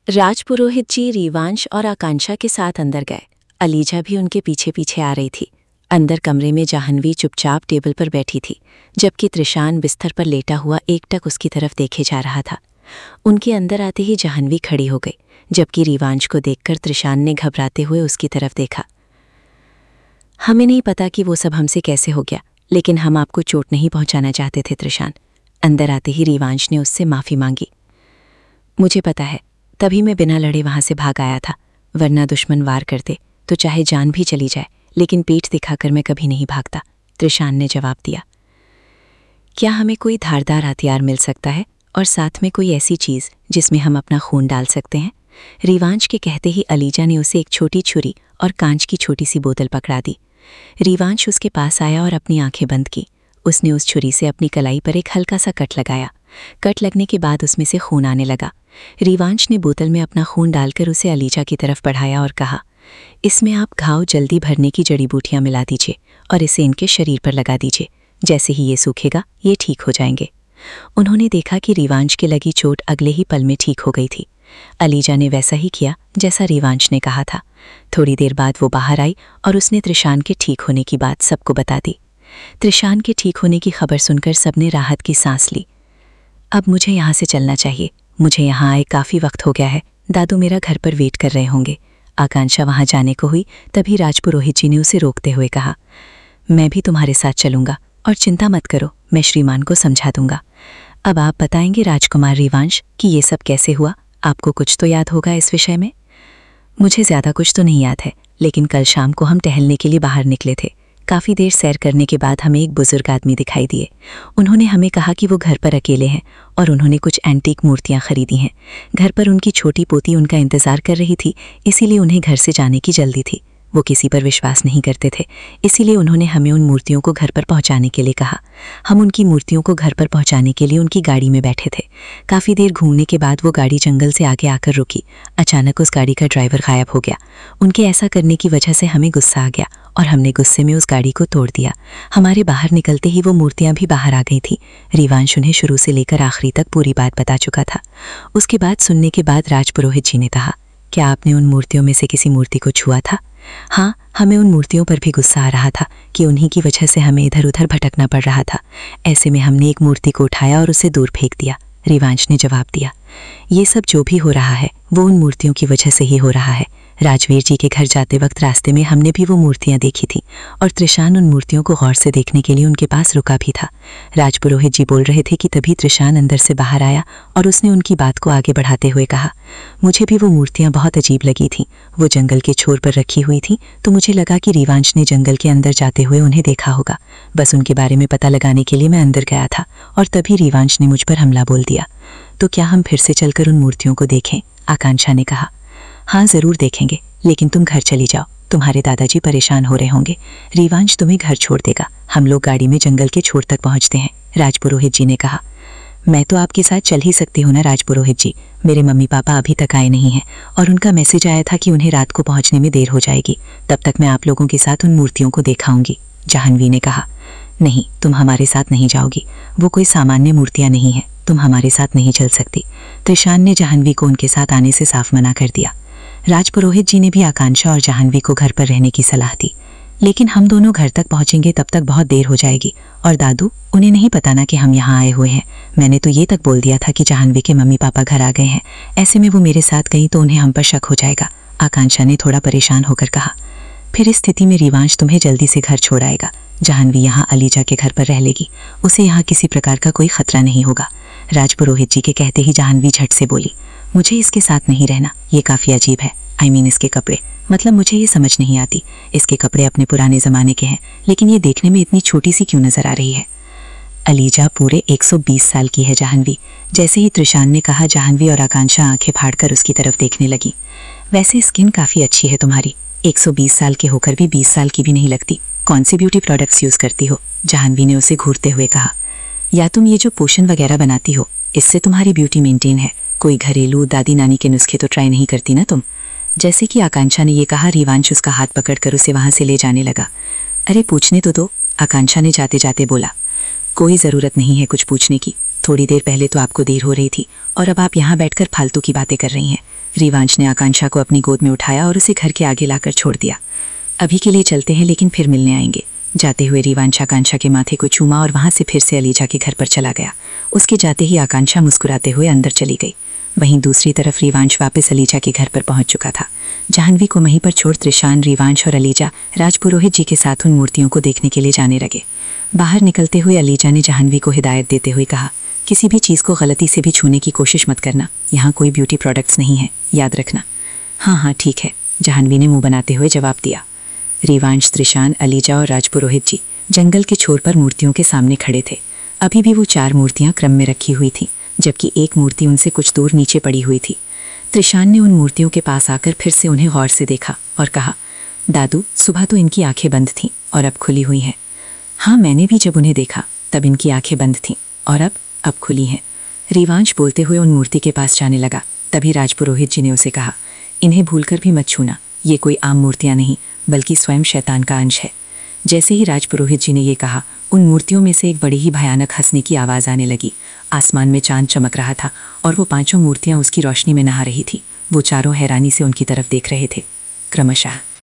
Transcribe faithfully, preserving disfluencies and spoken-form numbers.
राजपुरोहित जी रिवांश और आकांक्षा के साथ अंदर गए। अलीजा भी उनके पीछे पीछे आ रही थी। अंदर कमरे में जाह्नवी चुपचाप टेबल पर बैठी थी, जबकि त्रिशान बिस्तर पर लेटा हुआ एकटक उसकी तरफ देखे जा रहा था। उनके अंदर आते ही जाह्नवी खड़ी हो गई, जबकि रिवांश को देखकर त्रिशान ने घबराते हुए उसकी तरफ देखा। हमें नहीं पता कि वो सब हमसे कैसे हो गया, लेकिन हम आपको चोट नहीं पहुंचाना चाहते थे त्रिशान। अंदर आते ही रिवांश ने उससे माफ़ी मांगी। मुझे पता है, तभी मैं बिना लड़े वहां से भाग आया था, वरना दुश्मन वार करते तो चाहे जान भी चली जाए, लेकिन पीठ दिखाकर मैं कभी नहीं भागता, त्रिशान ने जवाब दिया। क्या हमें कोई धारदार हथियार मिल सकता है, और साथ में कोई ऐसी चीज़ जिसमें हम अपना खून डाल सकते हैं? रिवांश के कहते ही अलीजा ने उसे एक छोटी छुरी और कांच की छोटी सी बोतल पकड़ा दी। रिवांश उसके पास आया और अपनी आंखें बंद की। उसने उस छुरी से अपनी कलाई पर एक हल्का सा कट लगाया। कट लगने के बाद उसमें से खून आने लगा। रिवांश ने बोतल में अपना खून डालकर उसे अलीजा की तरफ बढ़ाया और कहा, इसमें आप घाव जल्दी भरने की जड़ी बूटियां मिला दीजिए और इसे इनके शरीर पर लगा दीजिए। जैसे ही ये सूखेगा, ये ठीक हो जाएंगे। उन्होंने देखा कि रिवांश के लगी चोट अगले ही पल में ठीक हो गई थी। अलीजा ने वैसा ही किया जैसा रिवांश ने कहा था। थोड़ी देर बाद वो बाहर आई और उसने त्रिशान के ठीक होने की बात सबको बता दी। त्रिशान के ठीक होने की खबर सुनकर सबने राहत की सांस ली। अब मुझे यहाँ से चलना चाहिए। मुझे यहाँ आए काफ़ी वक्त हो गया है। दादू मेरा घर पर वेट कर रहे होंगे। आकांक्षा वहाँ जाने को हुई, तभी राजपुरोहित जी ने उसे रोकते हुए कहा, मैं भी तुम्हारे साथ चलूँगा, और चिंता मत करो, मैं श्रीमान को समझा दूंगा। अब आप बताएंगे राजकुमार रिवांश कि ये सब कैसे हुआ? आपको कुछ तो याद होगा इस विषय में। मुझे ज़्यादा कुछ तो नहीं याद है, लेकिन कल शाम को हम टहलने के लिए बाहर निकले थे। काफ़ी देर सैर करने के बाद हमें एक बुजुर्ग आदमी दिखाई दिए। उन्होंने हमें कहा कि वो घर पर अकेले हैं और उन्होंने कुछ एंटीक मूर्तियां खरीदी हैं। घर पर उनकी छोटी पोती उनका इंतज़ार कर रही थी, इसीलिए उन्हें घर से जाने की जल्दी थी। वो किसी पर विश्वास नहीं करते थे, इसीलिए उन्होंने हमें उन मूर्तियों को घर पर पहुंचाने के लिए कहा। हम उनकी मूर्तियों को घर पर पहुंचाने के लिए उनकी गाड़ी में बैठे थे। काफ़ी देर घूमने के बाद वो गाड़ी जंगल से आगे आकर रुकी। अचानक उस गाड़ी का ड्राइवर गायब हो गया। उनके ऐसा करने की वजह से हमें गुस्सा आ गया और हमने गुस्से में उस गाड़ी को तोड़ दिया। हमारे बाहर निकलते ही वो मूर्तियां भी बाहर आ गई थी। रिवांश उन्हें शुरू से लेकर आखिरी तक पूरी बात बता चुका था। उसके बाद सुनने के बाद राजपुरोहित जी ने कहा, क्या आपने उन मूर्तियों में से किसी मूर्ति को छुआ था? हाँ, हमें उन मूर्तियों पर भी गुस्सा आ रहा था कि उन्हीं की वजह से हमें इधर उधर भटकना पड़ रहा था। ऐसे में हमने एक मूर्ति को उठाया और उसे दूर फेंक दिया। रिवांश ने जवाब दिया, ये सब जो भी हो रहा है वो उन मूर्तियों की वजह से ही हो रहा है। राजवीर जी के घर जाते वक्त रास्ते में हमने भी वो मूर्तियां देखी थी और त्रिशान उन मूर्तियों को गौर से देखने के लिए उनके पास रुका भी था। राजपुरोहित जी बोल रहे थे कि तभी त्रिशान अंदर से बाहर आया और उसने उनकी बात को आगे बढ़ाते हुए कहा, मुझे भी वो मूर्तियां बहुत अजीब लगी थीं। वो जंगल के छोर पर रखी हुई थी, तो मुझे लगा कि रिवांश ने जंगल के अंदर जाते हुए उन्हें देखा होगा। बस उनके बारे में पता लगाने के लिए मैं अंदर गया था और तभी रिवांश ने मुझ पर हमला बोल दिया। तो क्या हम फिर से चलकर उन मूर्तियों को देखें? आकांक्षा ने कहा। हाँ, ज़रूर देखेंगे, लेकिन तुम घर चली जाओ, तुम्हारे दादाजी परेशान हो रहे होंगे। रिवांश तुम्हें घर छोड़ देगा। हम लोग गाड़ी में जंगल के छोर तक पहुंचते हैं, राजपुरोहित जी ने कहा। मैं तो आपके साथ चल ही सकती हूँ ना राजपुरोहित जी। मेरे मम्मी पापा अभी तक आए नहीं हैं और उनका मैसेज आया था कि उन्हें रात को पहुँचने में देर हो जाएगी। तब तक मैं आप लोगों के साथ उन मूर्तियों को दिखाऊंगी, जाह्नवी ने कहा। नहीं, तुम हमारे साथ नहीं जाओगी। वो कोई सामान्य मूर्तियाँ नहीं हैं, तुम हमारे साथ नहीं चल सकती। त्रिशान ने जाह्नवी को उनके साथ आने से साफ मना कर दिया। राजपुरोहित जी ने भी आकांक्षा और जाह्नवी को घर पर रहने की सलाह दी, लेकिन हम दोनों घर तक पहुंचेंगे तब तक बहुत देर हो जाएगी, और दादू, उन्हें नहीं पता ना कि हम यहाँ आए हुए हैं। मैंने तो ये तक बोल दिया था कि जाह्नवी के मम्मी पापा घर आ गए हैं। ऐसे में वो मेरे साथ गई तो उन्हें हम पर शक हो जाएगा, आकांक्षा ने थोड़ा परेशान होकर कहा। फिर इस स्थिति में रिवांश तुम्हें जल्दी से घर छोड़ आएगा। जाह्नवी यहाँ अलीजा के घर पर रह लेगी, उसे यहाँ किसी प्रकार का कोई खतरा नहीं होगा। राजपुरोहित जी के कहते ही जाह्नवी झट से बोली, मुझे इसके साथ नहीं रहना, ये काफ़ी अजीब है। आई मीन इसके कपड़े, मतलब मुझे ये समझ नहीं आती। इसके कपड़े अपने पुराने ज़माने के हैं, लेकिन ये देखने में इतनी छोटी सी क्यों नज़र आ रही है? अलीजा पूरे एक सौ बीस साल की है जाह्नवी। जैसे ही त्रिशान ने कहा, जाह्नवी और आकांक्षा आंखें फाड़कर उसकी तरफ देखने लगी। वैसे स्किन काफ़ी अच्छी है तुम्हारी, एक सौ बीस साल के होकर भी बीस साल की भी नहीं लगती। कौन सी ब्यूटी प्रोडक्ट्स यूज़ करती हो? जाह्नवी ने उसे घूरते हुए कहा। या तुम ये जो पोशन वगैरह बनाती हो, इससे तुम्हारी ब्यूटी मेंटेन है। कोई घरेलू दादी नानी के नुस्खे तो ट्राई नहीं करती ना तुम? जैसे कि आकांक्षा ने यह कहा, रिवांश उसका हाथ पकड़कर उसे वहां से ले जाने लगा। अरे पूछने तो दो, आकांक्षा ने जाते जाते बोला। कोई ज़रूरत नहीं है कुछ पूछने की। थोड़ी देर पहले तो आपको देर हो रही थी और अब आप यहाँ बैठकर फालतू की बातें कर रही हैं। रिवांश ने आकांक्षा को अपनी गोद में उठाया और उसे घर के आगे लाकर छोड़ दिया। अभी के लिए चलते हैं, लेकिन फिर मिलने आएंगे। जाते हुए रिवांश आकांक्षा के माथे को चूमा और वहां से फिर से अलीजा के घर पर चला गया। उसके जाते ही आकांक्षा मुस्कुराते हुए अंदर चली गई। वहीं दूसरी तरफ रिवांश वापस अलीजा के घर पर पहुंच चुका था। जाह्नवी को वहीं पर छोड़ त्रिशान, रिवांश और अलीजा राजपुरोहित जी के साथ उन मूर्तियों को देखने के लिए जाने लगे। बाहर निकलते हुए अलीजा ने जाह्नवी को हिदायत देते हुए कहा, किसी भी चीज़ को गलती से भी छूने की कोशिश मत करना। यहाँ कोई ब्यूटी प्रोडक्ट्स नहीं है, याद रखना। हाँ हाँ ठीक है, जाह्नवी ने मुंह बनाते हुए जवाब दिया। रिवांश, त्रिशान, अलीजा और राजपुरोहित जी जंगल के छोर पर मूर्तियों के सामने खड़े थे। अभी भी वो चार मूर्तियां क्रम में रखी हुई थीं, जबकि एक मूर्ति उनसे कुछ दूर नीचे पड़ी हुई थी। त्रिशान ने उन मूर्तियों के पास आकर फिर से उन्हें गौर से देखा और कहा, दादू, सुबह तो इनकी आंखें बंद थीं और अब खुली हुई हैं। हाँ, मैंने भी जब उन्हें देखा तब इनकी आंखें बंद थीं और अब अब खुली हैं। रिवांश बोलते हुए उन मूर्ति के पास जाने लगा। तभी राजपुरोहित जी ने उसे कहा, इन्हें भूलकर भी मत छूना। ये कोई आम मूर्तियां नहीं, बल्कि स्वयं शैतान का अंश है। जैसे ही राजपुरोहित जी ने ये कहा, उन मूर्तियों में से एक बड़ी ही भयानक हंसने की आवाज़ आने लगी। आसमान में चांद चमक रहा था और वो पांचों मूर्तियां उसकी रोशनी में नहा रही थी। वो चारों हैरानी से उनकी तरफ देख रहे थे। क्रमशः